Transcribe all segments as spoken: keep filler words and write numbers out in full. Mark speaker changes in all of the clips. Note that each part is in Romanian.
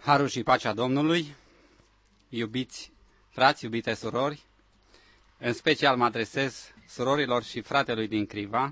Speaker 1: Harul și pacea Domnului, iubiți frați, iubite surori, în special mă adresez surorilor și fratelui din Criva,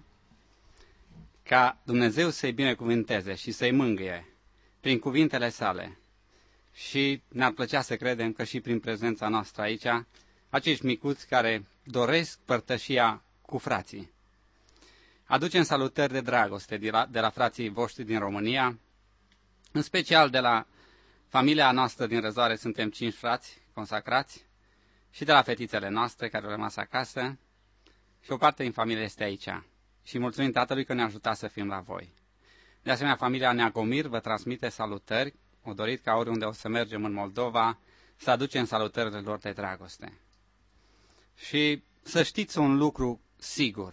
Speaker 1: ca Dumnezeu să-i binecuvânteze și să-i mângâie prin cuvintele sale. Și ne-ar plăcea să credem că și prin prezența noastră aici, acești micuți care doresc părtășia cu frații. Aducem salutări de dragoste de la, de la frații voștri din România, în special de la familia noastră din Răzoare, suntem cinci frați consacrați, și de la fetițele noastre care au rămas acasă, și o parte din familie este aici. Și mulțumim Tatălui că ne-a ajutat să fim la voi. De asemenea, familia Neagomir vă transmite salutări, o dorit ca oriunde o să mergem în Moldova, să aducem salutările lor de dragoste. Și să știți un lucru sigur,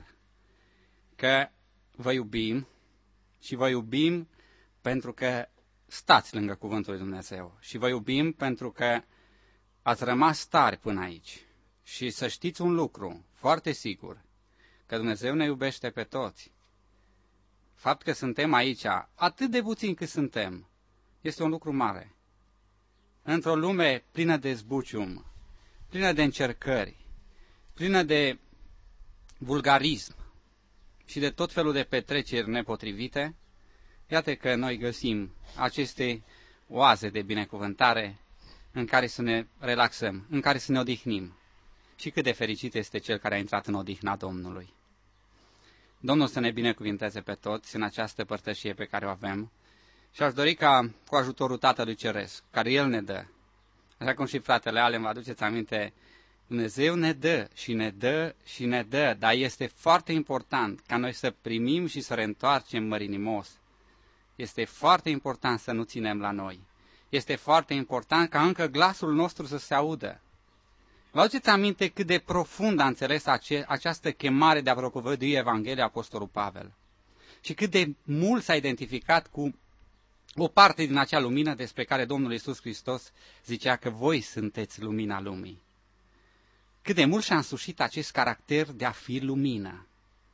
Speaker 1: că vă iubim și vă iubim pentru că stați lângă Cuvântul lui Dumnezeu și vă iubim pentru că ați rămas tari până aici. Și să știți un lucru foarte sigur, că Dumnezeu ne iubește pe toți. Fapt că suntem aici, atât de puțin cât suntem, este un lucru mare. Într-o lume plină de zbucium, plină de încercări, plină de vulgarism și de tot felul de petreceri nepotrivite, iată că noi găsim aceste oaze de binecuvântare în care să ne relaxăm, în care să ne odihnim. Și cât de fericit este cel care a intrat în odihna Domnului. Domnul să ne binecuvinteze pe toți în această părtășie pe care o avem și aș dori ca cu ajutorul Tatălui Ceresc, care El ne dă, așa cum și fratele Ale, vă aduceți aminte, Dumnezeu ne dă și ne dă și ne dă, dar este foarte important ca noi să primim și să reîntoarcem mărinimos. Este foarte important să nu ținem la noi. Este foarte important ca încă glasul nostru să se audă. Vă aduceți aminte cât de profund a înțeles ace- această chemare de a propovădui Evanghelia Apostolul Pavel și cât de mult s-a identificat cu o parte din acea lumină despre care Domnul Iisus Hristos zicea că voi sunteți lumina lumii. Cât de mult și-a însușit acest caracter de a fi lumină.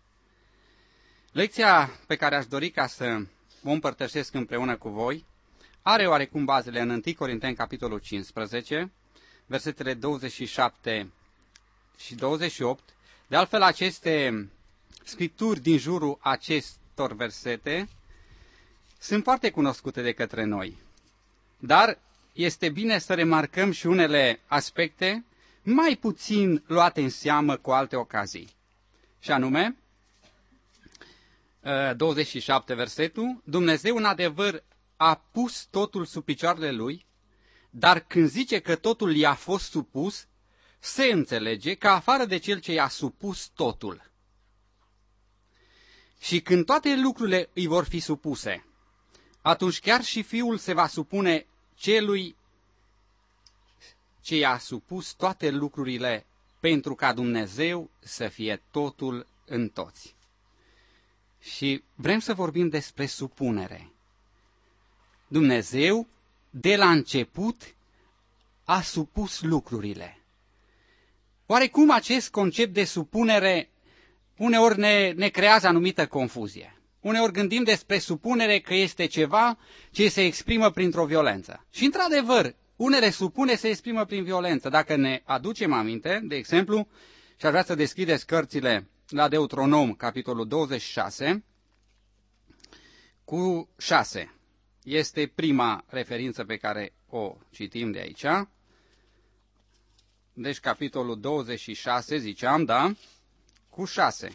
Speaker 1: Lecția pe care aș dori ca să o împărtășesc împreună cu voi are oarecum bazele în întâi Corinteni, capitolul cincisprezece, versetele douăzeci și șapte și douăzeci și opt. De altfel, aceste scripturi din jurul acestor versete sunt foarte cunoscute de către noi. Dar este bine să remarcăm și unele aspecte mai puțin luate în seamă cu alte ocazii. Și anume, douăzeci și șapte versetul, Dumnezeu în adevăr a pus totul sub picioarele Lui, dar când zice că totul i-a fost supus, se înțelege că afară de Cel ce i-a supus totul. Și când toate lucrurile îi vor fi supuse, atunci chiar și Fiul se va supune Celui ce i-a supus toate lucrurile, pentru ca Dumnezeu să fie totul în toți. Și vrem să vorbim despre supunere. Dumnezeu, de la început, a supus lucrurile. Oarecum acest concept de supunere uneori ne, ne creează anumită confuzie. Uneori gândim despre supunere că este ceva ce se exprimă printr-o violență. Și într-adevăr, unele supune se exprimă prin violență. Dacă ne aducem aminte, de exemplu, și aș vrea să deschideți cărțile la Deuteronom, capitolul douăzeci și șase, cu șase. Este prima referință pe care o citim de aici. Deci capitolul douăzeci și șase, ziceam, da, cu șase.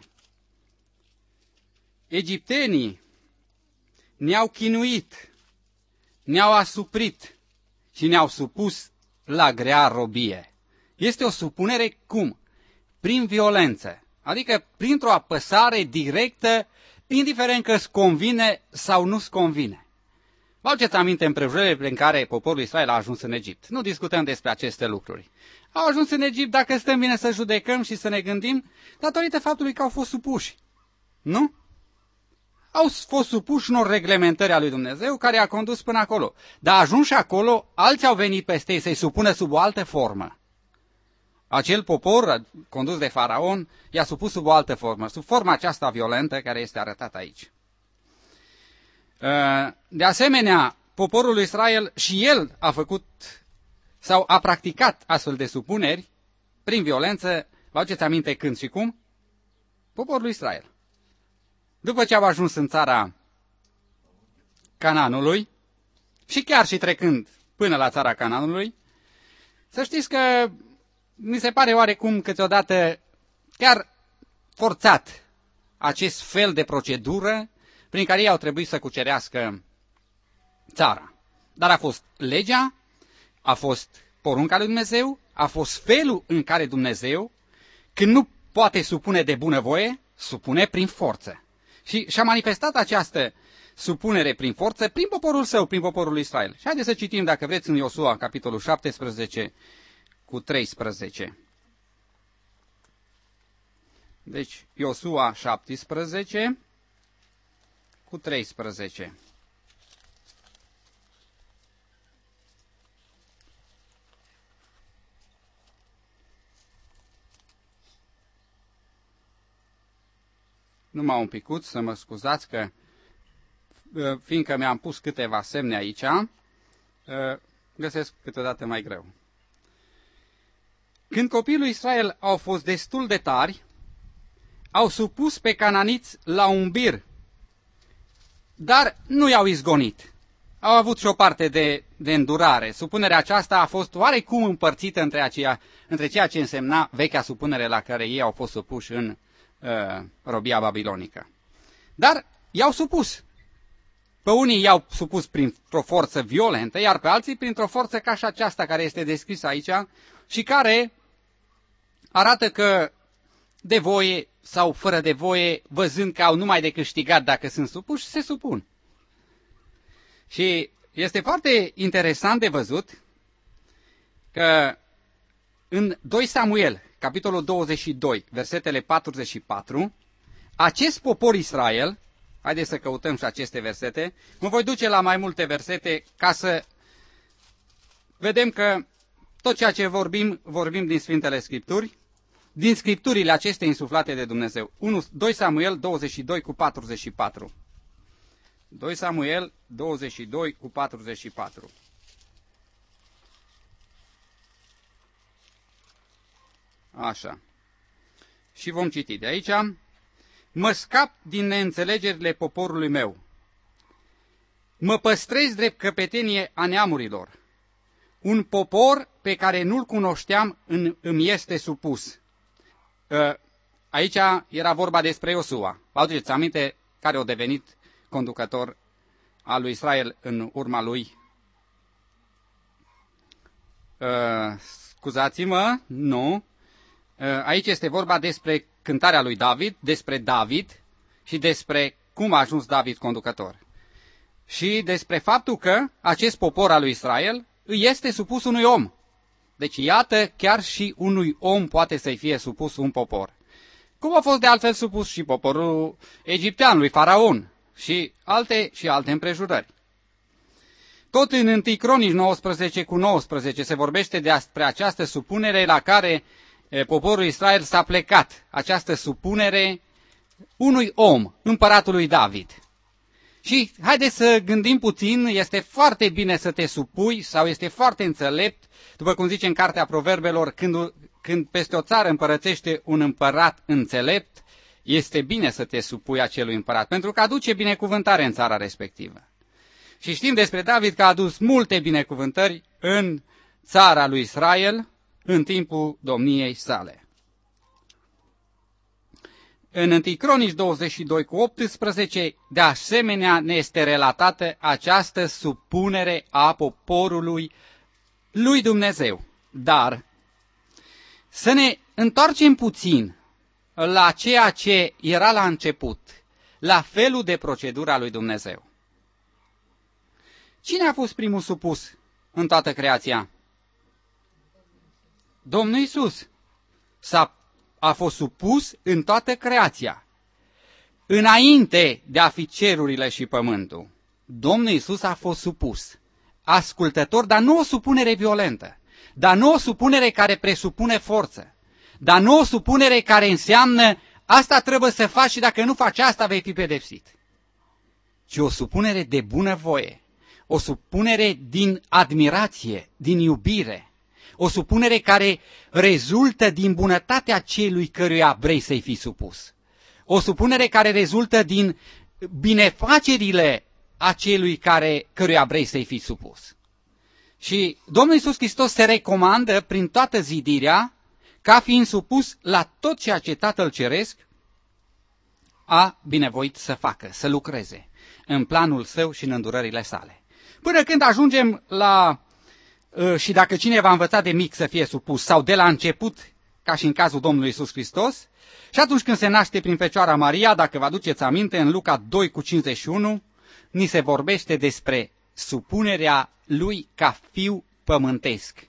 Speaker 1: Egiptenii ne-au chinuit, ne-au asuprit și ne-au supus la grea robie. Este o supunere cum? Prin violență, adică printr-o apăsare directă, indiferent că îți convine sau nu-ți convine. Vă aduceți aminte împrejurările prin care poporul Israel a ajuns în Egipt. Nu discutăm despre aceste lucruri. Au ajuns în Egipt, dacă stăm bine să judecăm și să ne gândim, datorită faptului că au fost supuși. Nu? Au fost supuși unor reglementări a lui Dumnezeu care i-a condus până acolo. Dar ajuns și acolo, alții au venit peste ei să-i supună sub o altă formă. Acel popor, condus de Faraon, i-a supus sub o altă formă, sub forma aceasta violentă care este arătată aici. De asemenea, poporul lui Israel și el a făcut sau a practicat astfel de supuneri prin violență. Vă aduceți aminte când și cum? Poporul lui Israel. După ce au ajuns în țara Canaanului și chiar și trecând până la țara Canaanului, să știți că mi se pare oarecum câteodată chiar forțat acest fel de procedură prin care ei au trebuit să cucerească țara. Dar a fost legea, a fost porunca lui Dumnezeu, a fost felul în care Dumnezeu, când nu poate supune de bunăvoie, supune prin forță. Și și-a manifestat această supunere prin forță prin poporul său, prin poporul lui Israel. Și haideți să citim, dacă vreți, în Iosua, capitolul șaptesprezece, cu treisprezece. Deci, Iosua șaptesprezece, cu treisprezece. Numai un picuț, să mă scuzați că, fiindcă mi-am pus câteva semne aici, găsesc câteodată mai greu. Când copiii lui Israel au fost destul de tari, au supus pe cananiți la un bir, dar nu i-au izgonit. Au avut și o parte de, de îndurare. Supunerea aceasta a fost oarecum împărțită între, aceea, între ceea ce însemna vechea supunere la care ei au fost supuși în uh, robia babilonică. Dar i-au supus. Pe unii i-au supus printr-o forță violentă, iar pe alții printr-o forță ca și aceasta care este descrisă aici și care arată că de voie sau fără de voie, văzând că au numai de câștigat dacă sunt supuși, se supun. Și este foarte interesant de văzut că în doi Samuel, capitolul douăzeci și doi, versetele patruzeci și patru, acest popor Israel, haideți să căutăm și aceste versete, mă voi duce la mai multe versete ca să vedem că tot ceea ce vorbim, vorbim din Sfintele Scripturi, din Scripturile acestea insuflate de Dumnezeu. doi Samuel douăzeci și doi cu patruzeci și patru. doi Samuel douăzeci și doi cu patruzeci și patru. Așa. Și vom citi de aici. Mă scap din neînțelegerile poporului meu. Mă păstrez drept căpetenie a neamurilor. Un popor pe care nu-l cunoșteam îmi este supus. Aici era vorba despre Iosua. Vă aduceți aminte care a devenit conducător al lui Israel în urma lui? Uh, scuzați-mă, nu. Uh, aici este vorba despre cântarea lui David, despre David și despre cum a ajuns David conducător. Și despre faptul că acest popor al lui Israel îi este supus unui om. Deci iată, chiar și unui om poate să-i fie supus un popor. Cum a fost de altfel supus și poporul egiptean lui Faraon și alte și alte împrejurări. Tot în întâi Cronici nouăsprezece cu nouăsprezece se vorbește despre această supunere la care poporul Israel s-a plecat, această supunere unui om, împăratului David. Și haideți să gândim puțin, este foarte bine să te supui sau este foarte înțelept, după cum zice în Cartea Proverbelor, când, când peste o țară împărățește un împărat înțelept, este bine să te supui acelui împărat, pentru că aduce binecuvântare în țara respectivă. Și știm despre David că a adus multe binecuvântări în țara lui Israel în timpul domniei sale. În întâi Cronici douăzeci și doi cu optsprezece, de asemenea, ne este relatată această supunere a poporului lui Dumnezeu. Dar să ne întoarcem puțin la ceea ce era la început, la felul de procedură a lui Dumnezeu. Cine a fost primul supus în toată creația? Domnul Iisus s-a a fost supus în toată creația. Înainte de a fi cerurile și pământul, Domnul Iisus a fost supus. Ascultător, dar nu o supunere violentă, dar nu o supunere care presupune forță, dar nu o supunere care înseamnă asta trebuie să faci și dacă nu faci asta vei fi pedepsit. Ci o supunere de bunăvoie, o supunere din admirație, din iubire, o supunere care rezultă din bunătatea celui căruia vrei să-i fii supus, o supunere care rezultă din binefacerile acelui care, căruia vrei să-i fii supus. Și Domnul Iisus Hristos se recomandă prin toată zidirea ca fiind supus la tot ceea ce Tatăl Ceresc a binevoit să facă, să lucreze în planul său și în îndurările sale. Până când ajungem la, și dacă cineva a învățat de mic să fie supus, sau de la început, ca și în cazul Domnului Iisus Hristos, și atunci când se naște prin Fecioara Maria, dacă vă aduceți aminte, în Luca doi cu cincizeci și unu, ni se vorbește despre supunerea lui ca fiu pământesc,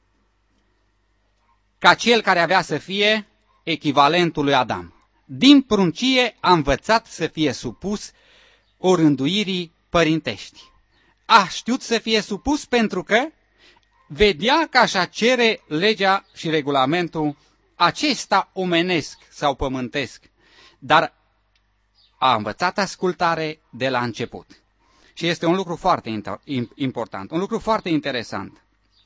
Speaker 1: ca cel care avea să fie echivalentul lui Adam. Din pruncie a învățat să fie supus orânduirii părintești. A știut să fie supus pentru că vedea că așa cere legea și regulamentul acesta omenesc sau pământesc, dar a învățat ascultare de la început. Și este un lucru foarte important, un lucru foarte interesant.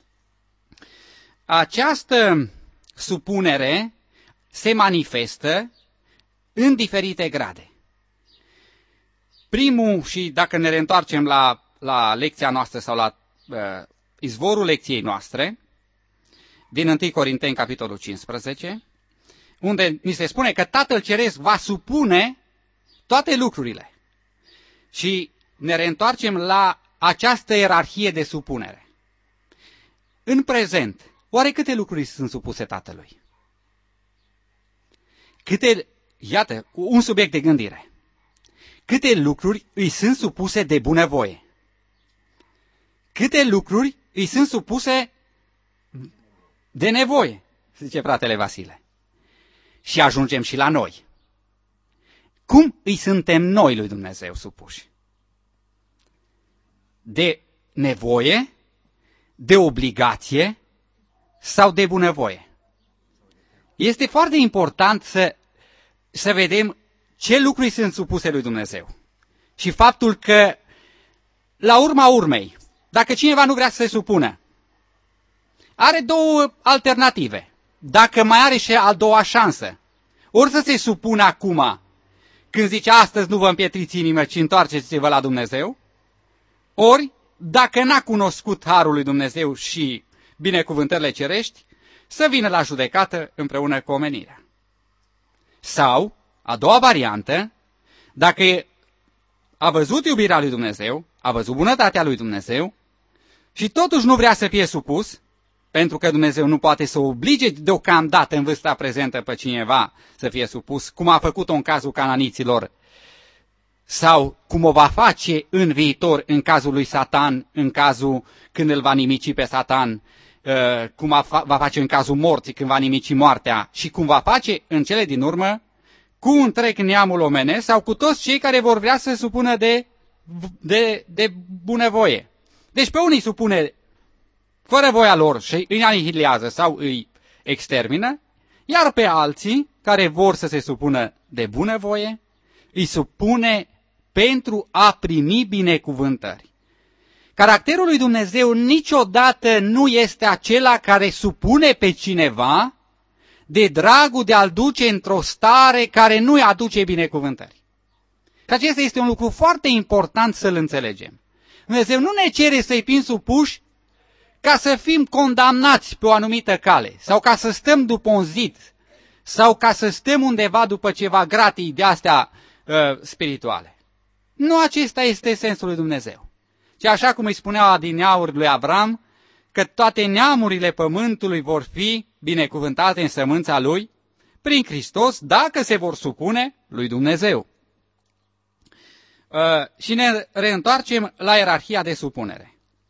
Speaker 1: Această supunere se manifestă în diferite grade. Primul, și dacă ne reîntoarcem la, la lecția noastră sau la uh, izvorul lecției noastre, din întâi Corinteni, capitolul cincisprezece, unde ni se spune că Tatăl Ceresc va supune toate lucrurile. Și ne reîntoarcem la această ierarhie de supunere. În prezent, oare câte lucruri sunt supuse Tatălui? Câte, iată, un subiect de gândire. Câte lucruri îi sunt supuse de bunăvoie? Câte lucruri îi sunt supuse de nevoie, zice fratele Vasile. Și ajungem și la noi. Cum îi suntem noi lui Dumnezeu supuși? De nevoie, de obligație sau de bunăvoie? Este foarte important să, să vedem ce lucruri sunt supuse lui Dumnezeu. Și faptul că, la urma urmei, dacă cineva nu vrea să se supună, are două alternative. Dacă mai are și a doua șansă, ori să se supună acum, când zice astăzi nu vă împietriți inima, ci întoarceți-vă la Dumnezeu, ori, dacă n-a cunoscut harul lui Dumnezeu și binecuvântările cerești, să vină la judecată împreună cu omenirea. Sau, a doua variantă, dacă a văzut iubirea lui Dumnezeu, a văzut bunătatea lui Dumnezeu și totuși nu vrea să fie supus, pentru că Dumnezeu nu poate să oblige deocamdată în vârsta prezentă pe cineva să fie supus, cum a făcut-o în cazul cananiților, sau cum o va face în viitor în cazul lui Satan, în cazul când îl va nimici pe Satan, cum va face în cazul morții, când va nimici moartea, și cum va face în cele din urmă cu întreg neamul omenesc sau cu toți cei care vor vrea să se supună de, de, de bunăvoie. Deci pe unii supune fără voia lor și îi anihilează sau îi extermină, iar pe alții care vor să se supună de bunăvoie, îi supune pentru a primi binecuvântări. Caracterul lui Dumnezeu niciodată nu este acela care supune pe cineva de dragul de a-l duce într-o stare care nu îi aduce binecuvântări. Și acesta este un lucru foarte important să-l înțelegem. Dumnezeu nu ne cere să-i fim supuși ca să fim condamnați pe o anumită cale, sau ca să stăm după un zid, sau ca să stăm undeva după ceva gratii de astea uh, spirituale. Nu acesta este sensul lui Dumnezeu. Ci așa cum îi spunea adineauri lui Avram, că toate neamurile pământului vor fi binecuvântate în sămânța lui, prin Hristos, dacă se vor supune lui Dumnezeu. Uh, și ne reîntoarcem la ierarhia de supunere.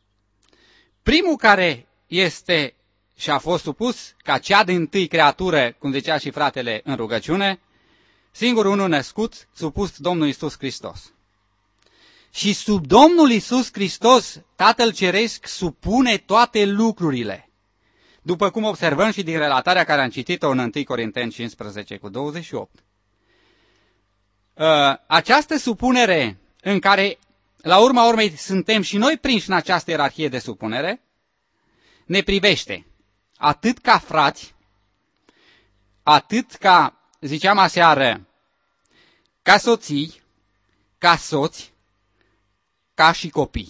Speaker 1: Primul care este și a fost supus ca cea dintâi creatură, cum zicea și fratele în rugăciune, singurul unul născut, supus Domnul Iisus Hristos. Și sub Domnul Iisus Hristos, Tatăl Ceresc supune toate lucrurile. După cum observăm și din relatarea care am citit-o în întâi Corinteni cincisprezece cu douăzeci și opt. Această supunere în care la urma urmei suntem și noi prinși în această ierarhie de supunere, ne privește atât ca frați, atât ca, ziceam aseară, ca soții, ca soți, ca și copii.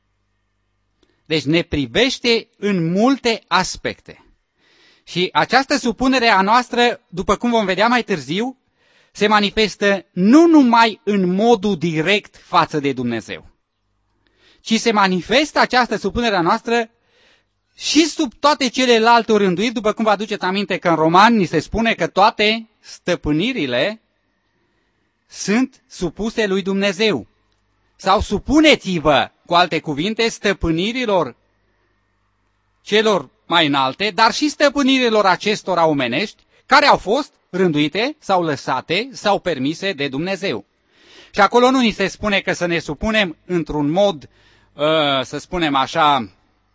Speaker 1: Deci ne privește în multe aspecte. Și această supunere a noastră, după cum vom vedea mai târziu, se manifestă nu numai în modul direct față de Dumnezeu, ci se manifestă această supunere a noastră și sub toate celelalte rânduiri, după cum vă aduceți aminte că în Romani ni se spune că toate stăpânirile sunt supuse lui Dumnezeu. Sau supuneți-vă, cu alte cuvinte, stăpânirilor celor mai înalte, dar și stăpânirilor acestora omenești, care au fost rânduite sau lăsate sau permise de Dumnezeu. Și acolo nu ni se spune că să ne supunem într-un mod, să spunem așa,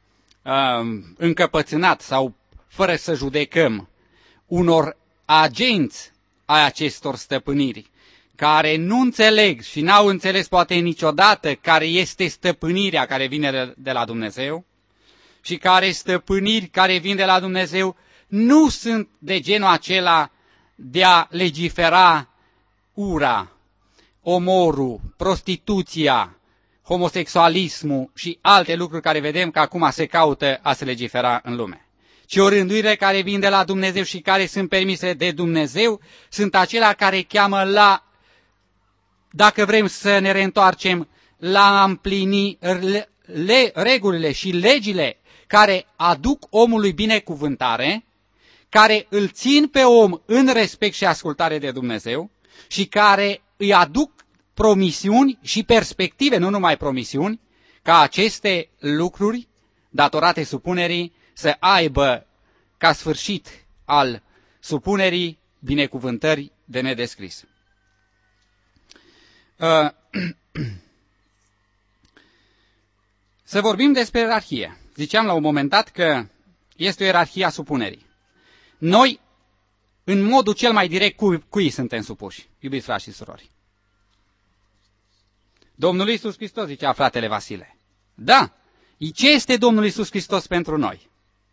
Speaker 1: încăpățânat sau fără să judecăm, unor agenți ai acestor stăpâniri, care nu înțeleg și n-au înțeles poate niciodată care este stăpânirea care vine de la Dumnezeu și care stăpâniri care vin de la Dumnezeu nu sunt de genul acela de a legifera ura, omorul, prostituția, homosexualismul și alte lucruri care vedem că acum se caută a se legifera în lume. Ci o rânduire care vin de la Dumnezeu și care sunt permise de Dumnezeu sunt acelea care cheamă la, dacă vrem să ne reîntoarcem, la a împlini le, regulile și legile care aduc omului binecuvântare, care îl țin pe om în respect și ascultare de Dumnezeu și care îi aduc promisiuni și perspective, nu numai promisiuni, ca aceste lucruri, datorate supunerii, să aibă ca sfârșit al supunerii binecuvântări de nedescris. Să vorbim despre ierarhie. Ziceam la un moment dat că este o ierarhie a supunerii. Noi, în modul cel mai direct, cui, cui suntem supuși, iubiți frați și surori? Domnul Iisus Hristos, zicea fratele Vasile. Da, ce este Domnul Iisus Hristos pentru noi?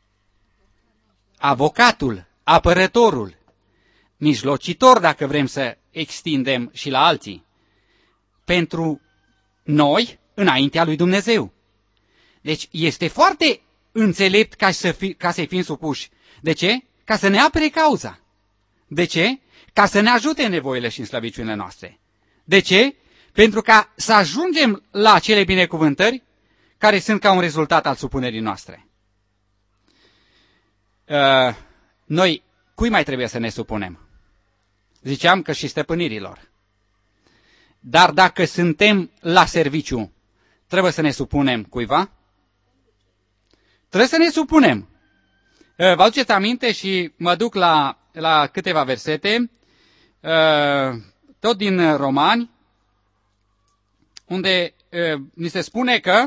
Speaker 1: Avocatul, apărătorul, mijlocitor, dacă vrem să extindem și la alții, pentru noi, înaintea lui Dumnezeu. Deci este foarte înțelept ca, să fi, ca să fim supuși. De ce? Ca să ne apere cauza. De ce? Ca să ne ajute în nevoile și în slăbiciunile noastre. De ce? Pentru ca să ajungem la acele binecuvântări care sunt ca un rezultat al supunerii noastre. Uh, noi, cui mai trebuie să ne supunem? Ziceam că și stăpânirilor. Dar dacă suntem la serviciu, trebuie să ne supunem cuiva? Trebuie să ne supunem. Uh, vă aduceți aminte și mă duc la, la câteva versete, uh, tot din Romani, unde uh, ni se spune că,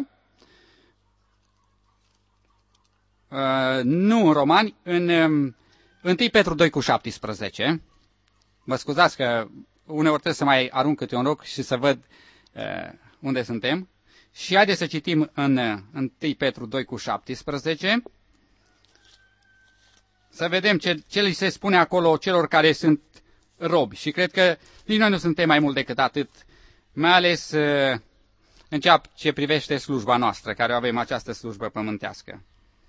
Speaker 1: uh, nu în Romani, în um, unu Petru doi cu șaptesprezece, mă scuzați că uneori trebuie să mai arunc câte un loc și să văd uh, unde suntem, și haideți să citim în unu Petru doi cu șaptesprezece, să vedem ce, ce li se spune acolo celor care sunt robi. Și cred că nici noi nu suntem mai mult decât atât, mai ales uh, în ceea ce privește slujba noastră, care avem această slujbă pământească.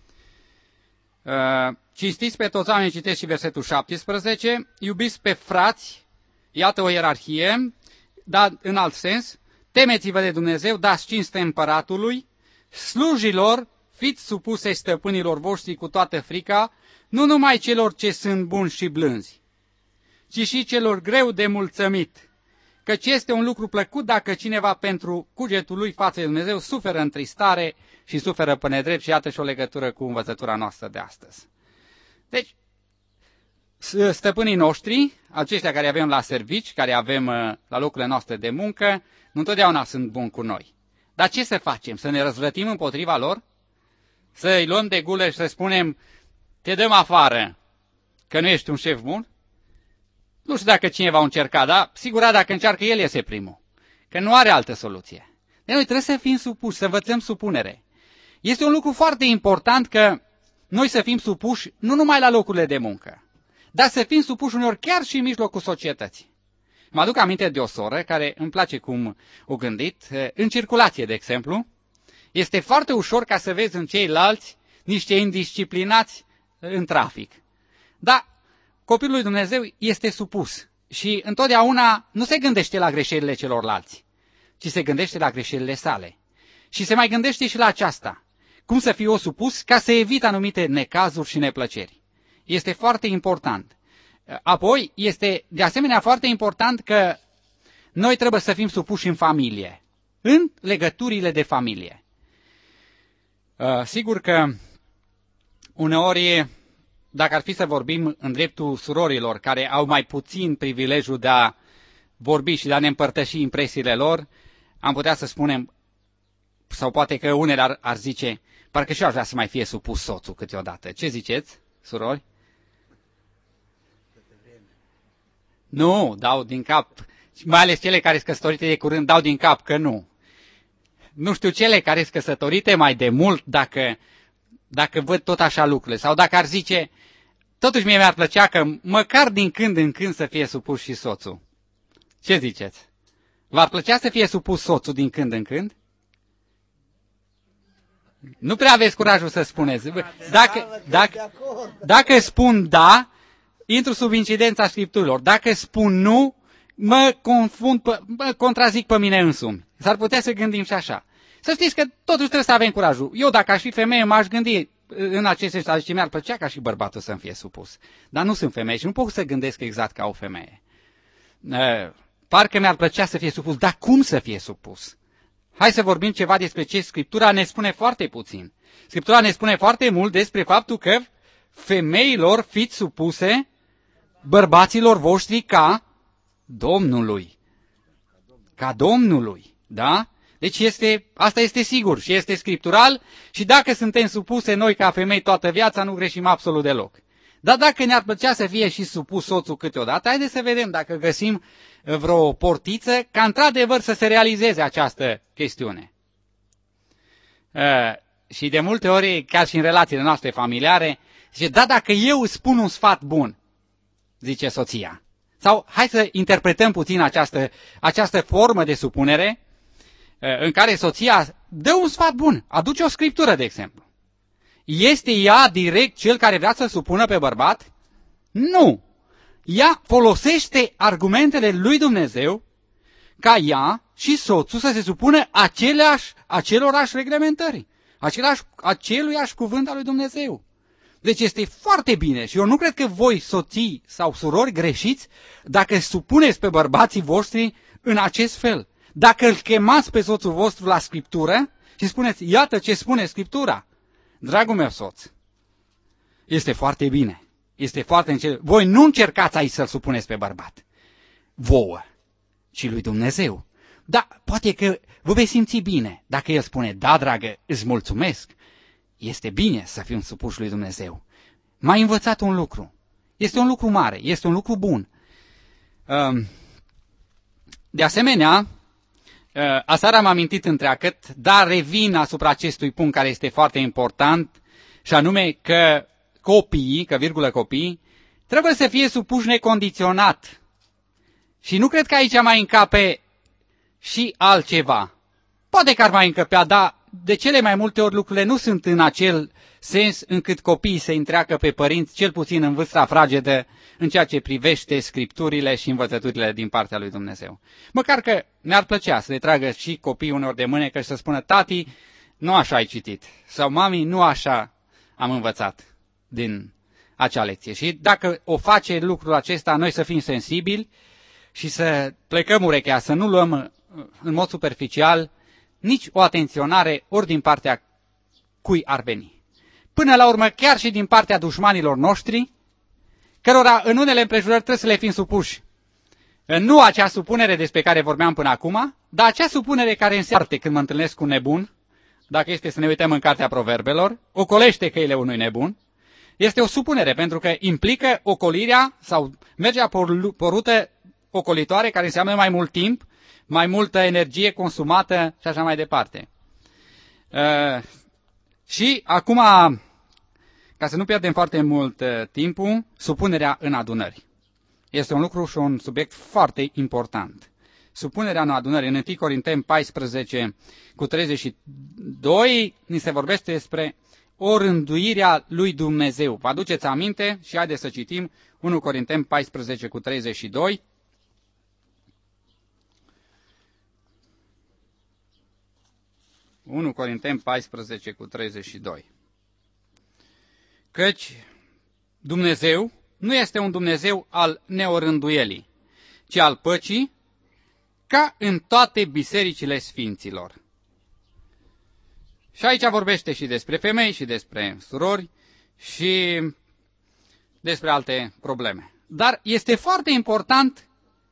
Speaker 1: Uh, cinstiți pe toți oamenii, citesc și versetul șaptesprezece, iubiți pe frați, iată o ierarhie, dar în alt sens, temeți-vă de Dumnezeu, dați cinste împăratului, slujilor, fiți supuse stăpânilor voștri cu toată frica, nu numai celor ce sunt buni și blânzi, ci și celor greu de mulțumit, căci este un lucru plăcut dacă cineva pentru cugetul lui față de Dumnezeu suferă întristare și suferă pe nedrept, și iată și o legătură cu învățătura noastră de astăzi. Deci, stăpânii noștri, aceștia care avem la servici, care avem la locurile noastre de muncă, nu întotdeauna sunt buni cu noi. Dar ce să facem? Să ne răzvrătim împotriva lor? Să îi luăm de gulă și să spunem, te dăm afară, că nu ești un șef bun? Nu știu dacă cineva va încerca, dar sigur dacă încearcă el iese primul, că nu are altă soluție. Deci Noi trebuie să fim supuși, să învățăm supunere. Este un lucru foarte important că noi să fim supuși nu numai la locurile de muncă, dar să fim supuși uneori chiar și în mijlocul societății. Mă aduc aminte de o soră care îmi place cum o gândit, în circulație, de exemplu. Este foarte ușor ca să vezi în ceilalți niște indisciplinați în trafic. Dar copilul lui Dumnezeu este supus și întotdeauna nu se gândește la greșelile celorlalți, ci se gândește la greșelile sale. Și se mai gândește și la aceasta. Cum să fie o supus ca să evite anumite necazuri și neplăceri. Este foarte important. Apoi, este de asemenea foarte important că noi trebuie să fim supuși în familie, în legăturile de familie. Sigur că uneori, dacă ar fi să vorbim în dreptul surorilor care au mai puțin privilegiul de a vorbi și de a ne împărtăși impresiile lor, am putea să spunem, sau poate că unele ar, ar zice, parcă și eu aș vrea să mai fie supus soțul câteodată. Ce ziceți, surori? Nu, dau din cap, mai ales cele care sunt căsătorite de curând, dau din cap că nu. Nu știu cele care sunt căsătorite mai de mult, dacă, dacă văd tot așa lucrurile, sau dacă ar zice, totuși mie mi-ar plăcea că măcar din când în când să fie supus și soțul. Ce ziceți? V-ar plăcea să fie supus soțul din când în când? Nu prea aveți curajul să spuneți. Dacă, dacă, dacă spun da, intru sub incidența Scripturilor. Dacă spun nu, mă confund, mă contrazic pe mine însumi. S-ar putea să gândim și așa. Să știți că totuși trebuie să avem curajul. Eu, dacă aș fi femeie, m-aș gândi în aceste stadiu, zice, mi-ar plăcea ca și bărbatul să-mi fie supus. Dar nu sunt femeie și nu pot să gândesc exact ca o femeie. Parcă mi-ar plăcea să fie supus, dar cum să fie supus? Hai să vorbim ceva despre ce Scriptura ne spune foarte puțin. Scriptura ne spune foarte mult despre faptul că femeilor fiți supuse bărbaților voștri ca Domnului. Ca Domnului, da? Deci este, asta este sigur și este scriptural și dacă suntem supuse noi ca femei toată viața, nu greșim absolut deloc. Dar dacă ne-ar plăcea să fie și supus soțul câteodată, haideți să vedem dacă găsim vreo portiță ca într-adevăr să se realizeze această chestiune. Uh, și de multe ori, chiar și în relațiile noastre familiare, zice, da, dacă eu îți spun un sfat bun, zice soția. Sau hai să interpretăm puțin această, această formă de supunere uh, în care soția dă un sfat bun, aduce o scriptură, de exemplu. Este ea direct cel care vrea să supună pe bărbat? Nu! Ea folosește argumentele lui Dumnezeu ca ea și soțul să se supună aceleași, acelorași reglementări, același, aceluiași cuvânt al lui Dumnezeu. Deci este foarte bine și eu nu cred că voi, soții sau surori, greșiți dacă supuneți pe bărbații voștri în acest fel. Dacă îl chemați pe soțul vostru la Scriptură și spuneți, iată ce spune Scriptura. Dragul meu soț, este foarte bine, este foarte încerc. Voi nu încercați aici să-l supuneți pe bărbat, vouă, ci lui Dumnezeu. Da, poate că vă veți simți bine dacă el spune, da, dragă, îți mulțumesc, este bine să fim supuși lui Dumnezeu. M-ai învățat un lucru, este un lucru mare, este un lucru bun. De asemenea, aseară am amintit întreagăt, dar revin asupra acestui punct care este foarte important, și anume că copiii, că virgulă copiii, trebuie să fie supuși necondiționat. Și nu cred că aici mai încape și altceva. Poate că ar mai încăpea, dar de cele mai multe ori lucrurile nu sunt în acel sens încât copiii se întreacă pe părinți, cel puțin în vârsta fragedă, în ceea ce privește scripturile și învățăturile din partea lui Dumnezeu. Măcar că ne-ar plăcea să le tragă și copiii uneori de mânecă și să spună, tati, nu așa ai citit, sau mami, nu așa am învățat din acea lecție. Și dacă o face lucrul acesta, noi să fim sensibili și să plecăm urechea, să nu luăm în mod superficial nici o atenționare ori din partea cui ar veni. Până la urmă, chiar și din partea dușmanilor noștri, cărora în unele împrejurări trebuie să le fim supuși. Nu acea supunere despre care vorbeam până acum, dar acea supunere care înseamnă când mă întâlnesc cu un nebun, dacă este să ne uităm în Cartea Proverbelor, ocolește căile unui nebun, este o supunere, pentru că implică ocolirea sau mergerea pe o rută ocolitoare care înseamnă mai mult timp mai multă energie consumată și așa mai departe. Uh, și acum, ca să nu pierdem foarte mult uh, timpul, supunerea în adunări. Este un lucru și un subiect foarte important. Supunerea în adunări. În întâi Corinteni paisprezece cu treizeci și doi ni se vorbește despre o rânduirea lui Dumnezeu. Vă aduceți aminte și haideți să citim întâi Corinteni paisprezece cu treizeci și doi. întâi Corinteni paisprezece cu treizeci și doi. Căci Dumnezeu nu este un Dumnezeu al neorânduielii, ci al păcii, ca în toate bisericile sfinților. Și aici vorbește și despre femei, și despre surori, și despre alte probleme. Dar este foarte important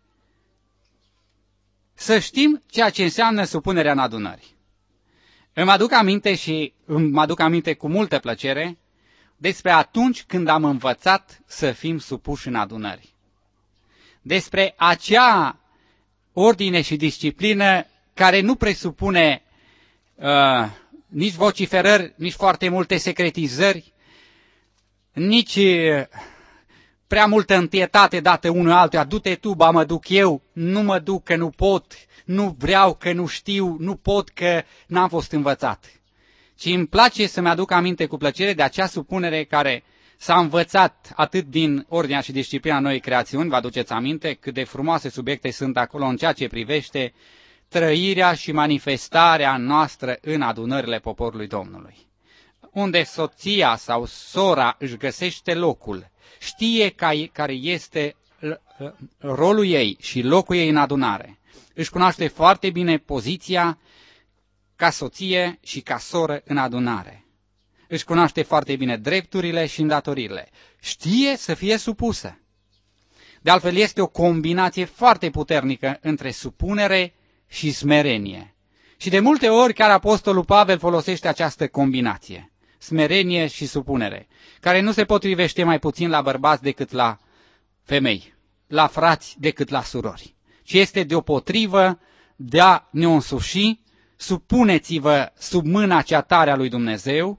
Speaker 1: să știm ceea ce înseamnă supunerea în adunări. Îmi aduc aminte și îmi aduc aminte cu multă plăcere despre atunci când am învățat să fim supuși în adunări. Despre acea ordine și disciplină care nu presupune uh, nici vociferări, nici foarte multe secretizări, nici uh, prea multă întietate dată unul altuia. Du-te tu, ba mă duc eu, nu mă duc că nu pot, nu vreau că nu știu, nu pot că n-am fost învățat. Și îmi place să-mi aduc aminte cu plăcere de acea supunere care s-a învățat atât din ordinea și disciplina Noii Creațiuni, vă aduceți aminte cât de frumoase subiecte sunt acolo în ceea ce privește trăirea și manifestarea noastră în adunările poporului Domnului. Unde soția sau sora își găsește locul, știe care este rolul ei și locul ei în adunare, își cunoaște foarte bine poziția ca soție și ca soră în adunare. Își cunoaște foarte bine drepturile și îndatoririle. Știe să fie supusă. De altfel, este o combinație foarte puternică între supunere și smerenie. Și de multe ori, chiar Apostolul Pavel folosește această combinație, smerenie și supunere, care nu se potrivește mai puțin la bărbați decât la femei, la frați decât la surori, ci este deopotrivă de a ne însuși. Supuneți-vă sub mâna cea tare a lui Dumnezeu,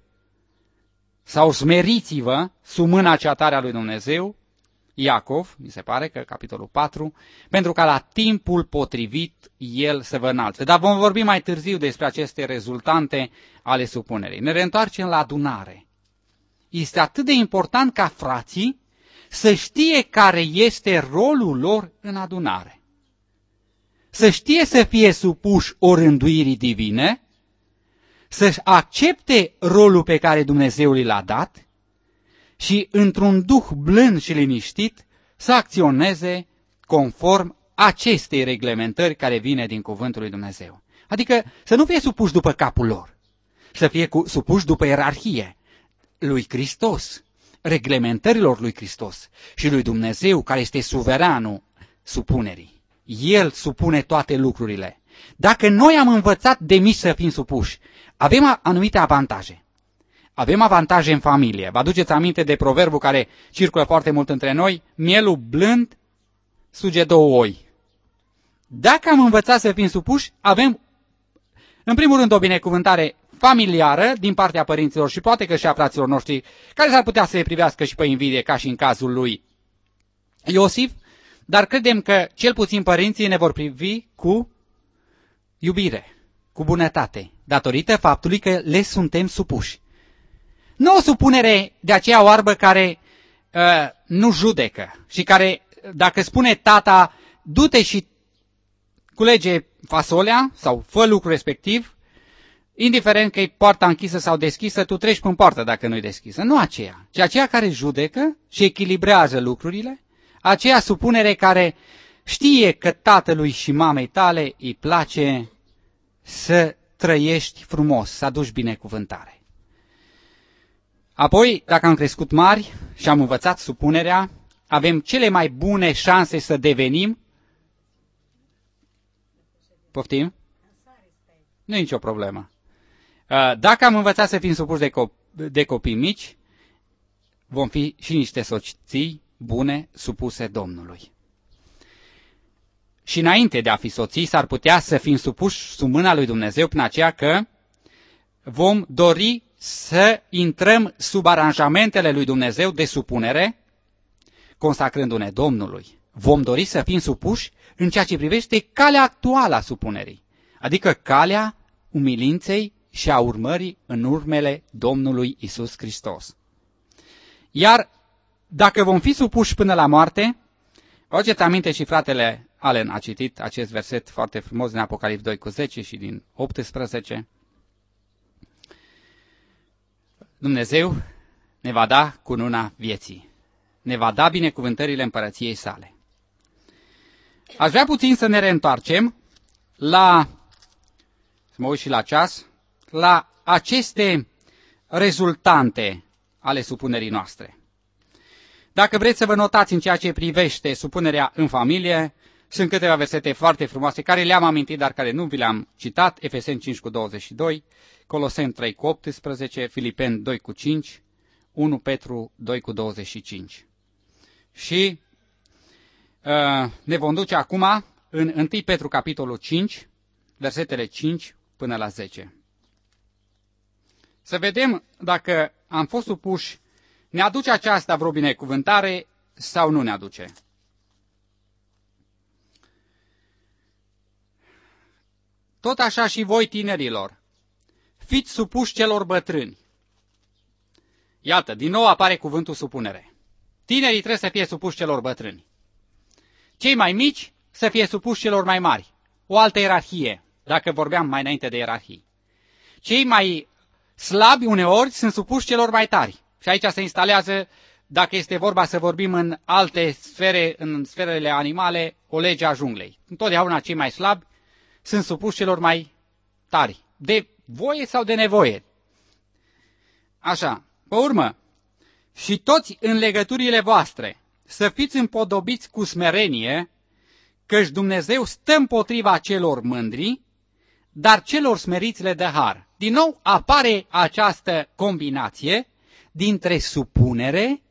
Speaker 1: sau smeriți-vă sub mâna cea tare a lui Dumnezeu, Iacov, mi se pare că capitolul patru, pentru ca la timpul potrivit el să vă înalțe. Dar vom vorbi mai târziu despre aceste rezultante ale supunerii. Ne reîntoarcem la adunare. Este atât de important ca frații să știe care este rolul lor în adunare. Să știe să fie supuși o rânduirii divine, să-și accepte rolul pe care Dumnezeu l-a dat și, într-un duh blând și liniștit, să acționeze conform acestei reglementări care vine din cuvântul lui Dumnezeu. Adică să nu fie supuși după capul lor, să fie supuși după ierarhie lui Hristos, reglementărilor lui Hristos și lui Dumnezeu, care este suveranul supunerii. El supune toate lucrurile. Dacă noi am învățat de mici să fim supuși, avem anumite avantaje. Avem avantaje în familie. Vă aduceți aminte de proverbul care circulă foarte mult între noi? Mielul blând suge două oi. Dacă am învățat să fim supuși, avem, în primul rând, o binecuvântare familiară din partea părinților și poate că și a fraților noștri, care s-ar putea să le privească și pe invidie, ca și în cazul lui Iosif, dar credem că cel puțin părinții ne vor privi cu iubire, cu bunătate, datorită faptului că le suntem supuși. Nu o supunere de aceea oarbă care uh, nu judecă și care, dacă spune tata, du-te și culege fasolea sau fă lucrul respectiv, indiferent că e poarta închisă sau deschisă, tu treci prin poartă dacă nu e deschisă. Nu aceea, ci aceea care judecă și echilibrează lucrurile, aceea supunere care știe că tatălui și mamei tale îi place să trăiești frumos, să aduci binecuvântare. Apoi, dacă am crescut mari și am învățat supunerea, avem cele mai bune șanse să devenim. Poftim? Nu e nicio problemă. Dacă am învățat să fim supuși de, cop- de copii mici, vom fi și niște soții bune supuse Domnului. și înainte de a fi soții s-ar putea să fim supuși sub mâna lui Dumnezeu prin aceea că vom dori să intrăm sub aranjamentele lui Dumnezeu de supunere, consacrându-ne Domnului. Vom dori să fim supuși în ceea ce privește calea actuală a supunerii, adică calea umilinței și a urmării în urmele Domnului Isus Hristos. Iar dacă vom fi supuși până la moarte, vă aduceți aminte și fratele Allen a citit acest verset foarte frumos din Apocalips doi cu zece și din optsprezece. Dumnezeu ne va da cununa vieții, ne va da binecuvântările împărăției sale. Aș vrea puțin să ne reîntoarcem la, să mă uit și la ceas, la aceste rezultante ale supunerii noastre. Dacă vreți să vă notați în ceea ce privește supunerea în familie, sunt câteva versete foarte frumoase care le-am amintit, dar care nu vi le-am citat. Efeseni cinci cu douăzeci și doi, Coloseni trei cu optsprezece, Filipeni doi cu cinci, unu Petru doi cu douăzeci și cinci. Și uh, ne vom duce acum în unu Petru capitolul cinci, versetele cinci până la zece. Să vedem dacă am fost supuși, ne aduce aceasta vreo binecuvântare sau nu ne aduce. Tot așa și voi, tinerilor, fiți supuși celor bătrâni. Iată, din nou apare cuvântul supunere. Tinerii trebuie să fie supuși celor bătrâni. Cei mai mici să fie supuși celor mai mari. O altă ierarhie, dacă vorbeam mai înainte de ierarhii. Cei mai slabi uneori sunt supuși celor mai tari. Și aici se instalează, dacă este vorba să vorbim în alte sfere, în sferele animale, o lege a junglei. Întotdeauna cei mai slabi sunt supuși celor mai tari. De voie sau de nevoie. Așa, pe urmă, și toți în legăturile voastre să fiți împodobiți cu smerenie, căci Dumnezeu stă împotriva celor mândri, dar celor smeriți le dă har. Din nou apare această combinație dintre supunere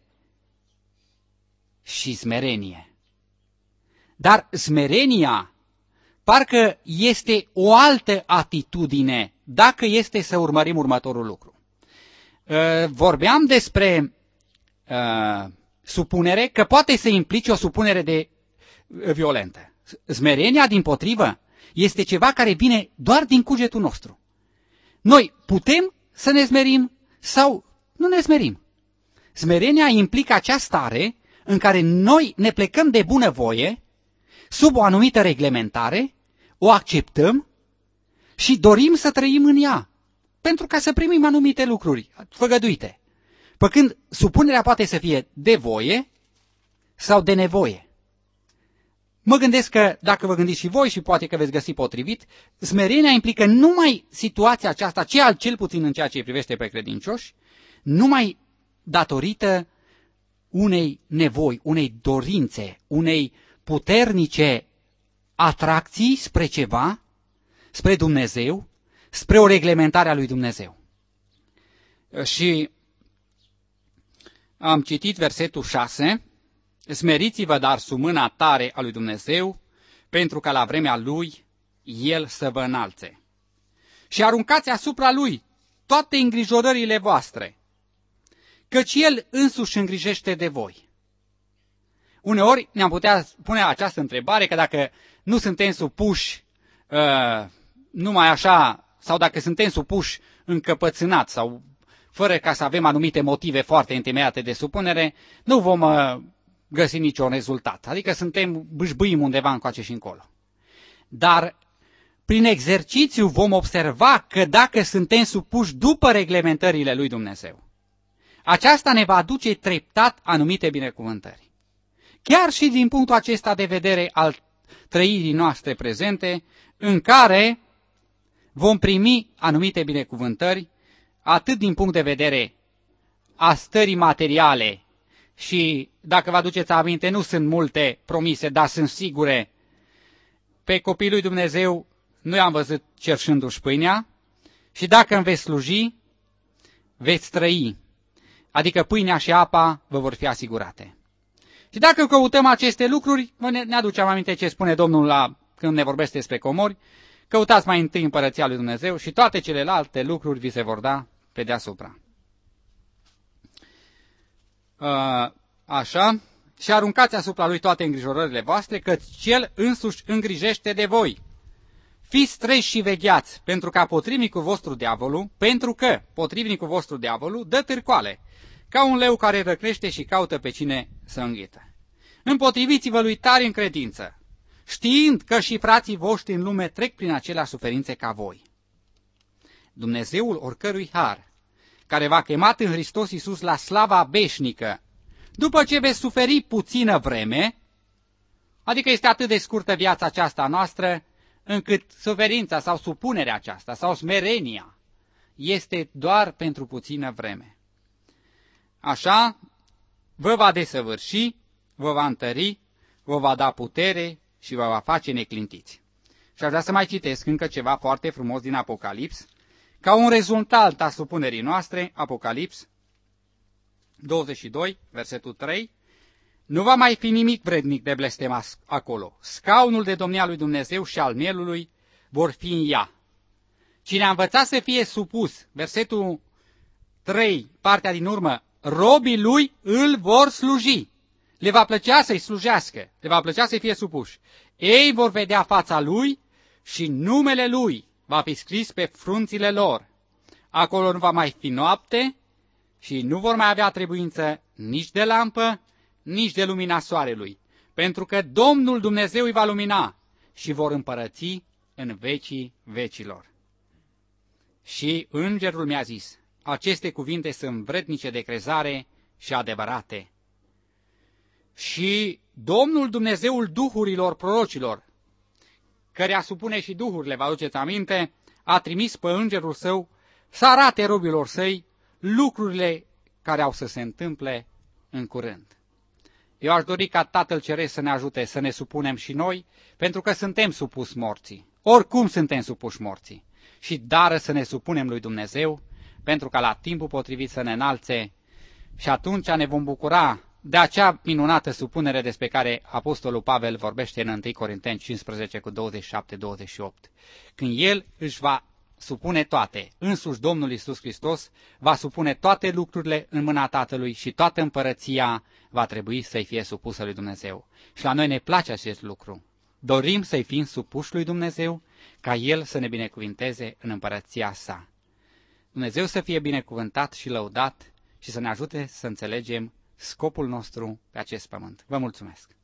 Speaker 1: și smerenie. Dar smerenia parcă este o altă atitudine dacă este să urmărim următorul lucru. Vorbeam despre uh, supunere, că poate să implice o supunere de violentă. Smerenia, dimpotrivă, este ceva care vine doar din cugetul nostru. Noi putem să ne smerim sau nu ne smerim. Smerenia implică acea stare în care noi ne plecăm de bunăvoie, sub o anumită reglementare, o acceptăm și dorim să trăim în ea, pentru ca să primim anumite lucruri făgăduite. Pe când supunerea poate să fie de voie sau de nevoie. Mă gândesc că, dacă vă gândiți și voi și poate că veți găsi potrivit, smerenia implică numai situația aceasta, cel, cel puțin în ceea ce îi privește pe credincioși, numai datorită unei nevoi, unei dorințe, unei puternice atracții spre ceva, spre Dumnezeu, spre o reglementare a lui Dumnezeu. Și am citit versetul șase, smeriți-vă dar sub mâna tare a lui Dumnezeu, pentru că la vremea lui El să vă înalțe. Și aruncați asupra lui toate îngrijorările voastre, căci El însuși îngrijește de voi. Uneori ne-am putea pune această întrebare, că dacă nu suntem supuși uh, numai așa, sau dacă suntem supuși încăpățânați sau fără ca să avem anumite motive foarte întemeiate de supunere, nu vom uh, găsi niciun rezultat. Adică suntem bâșbâim undeva încoace și încolo. Dar prin exercițiu vom observa că dacă suntem supuși după reglementările lui Dumnezeu, aceasta ne va aduce treptat anumite binecuvântări. Chiar și din punctul acesta de vedere al trăirii noastre prezente, în care vom primi anumite binecuvântări, atât din punct de vedere a stării materiale, și dacă vă aduceți aminte, nu sunt multe promise, dar sunt sigure. Pe copiii lui Dumnezeu nu i-am văzut cerșându-și pâinea, și dacă îmi veți sluji, veți trăi. Adică pâinea și apa vă vor fi asigurate. Și dacă căutăm aceste lucruri, ne, ne aducem aminte ce spune Domnul la, când ne vorbește despre comori, căutați mai întâi împărăția lui Dumnezeu și toate celelalte lucruri vi se vor da pe deasupra. Așa, și aruncați asupra lui toate îngrijorările voastre, căci cel însuși îngrijește de voi. Fiți treji și vegheați, pentru ca potrivnicul vostru diavolul, pentru că potrivnicul vostru diavolul dă târcoale, ca un leu care răcnește și caută pe cine să înghită. Împotriviți-vă lui tare în credință, știind că și frații voștri în lume trec prin aceleași suferințe ca voi. Dumnezeul oricărui har, care v-a chemat în Hristos Iisus la slava veșnică, după ce veți suferi puțină vreme, adică este atât de scurtă viața aceasta noastră, încât suferința sau supunerea aceasta sau smerenia este doar pentru puțină vreme. Așa, vă va desăvârși, vă va întări, vă va da putere și vă va face neclintiți. Și aș vrea să mai citesc încă ceva foarte frumos din Apocalips, ca un rezultat a supunerii noastre, Apocalips douăzeci și doi, versetul trei, nu va mai fi nimic vrednic de blestemat acolo. Scaunul de domnia lui Dumnezeu și al mielului vor fi în ea. Cine a învățat să fie supus, versetul trei, partea din urmă, robii lui îl vor sluji. Le va plăcea să-i slujească, le va plăcea să fie supuși. Ei vor vedea fața lui și numele lui va fi scris pe frunțile lor. Acolo nu va mai fi noapte și nu vor mai avea trebuință nici de lampă, nici de lumina soarelui, pentru că Domnul Dumnezeu îi va lumina și vor împărăți în vecii vecilor. Și îngerul mi-a zis, aceste cuvinte sunt vrednice de crezare și adevărate. Și Domnul Dumnezeul duhurilor prorocilor, căreia supune și duhurile, vă aduceți aminte, a trimis pe îngerul său să arate robilor săi lucrurile care au să se întâmple în curând. Eu aș dori ca Tatăl Ceresc să ne ajute să ne supunem și noi, pentru că suntem supuși morții. Oricum suntem supuși morții. Și dară să ne supunem lui Dumnezeu, pentru ca la timpul potrivit să ne înalțe și atunci ne vom bucura de acea minunată supunere despre care Apostolul Pavel vorbește în întâi Corinteni cincisprezece cu douăzeci și șapte douăzeci și opt. Când el își va supune toate, însuși Domnul Iisus Hristos va supune toate lucrurile în mâna Tatălui și toată împărăția va trebui să-i fie supusă lui Dumnezeu. Și la noi ne place acest lucru. Dorim să-i fim supuși lui Dumnezeu, ca El să ne binecuvinteze în împărăția sa. Dumnezeu să fie binecuvântat și lăudat și să ne ajute să înțelegem scopul nostru pe acest pământ. Vă mulțumesc!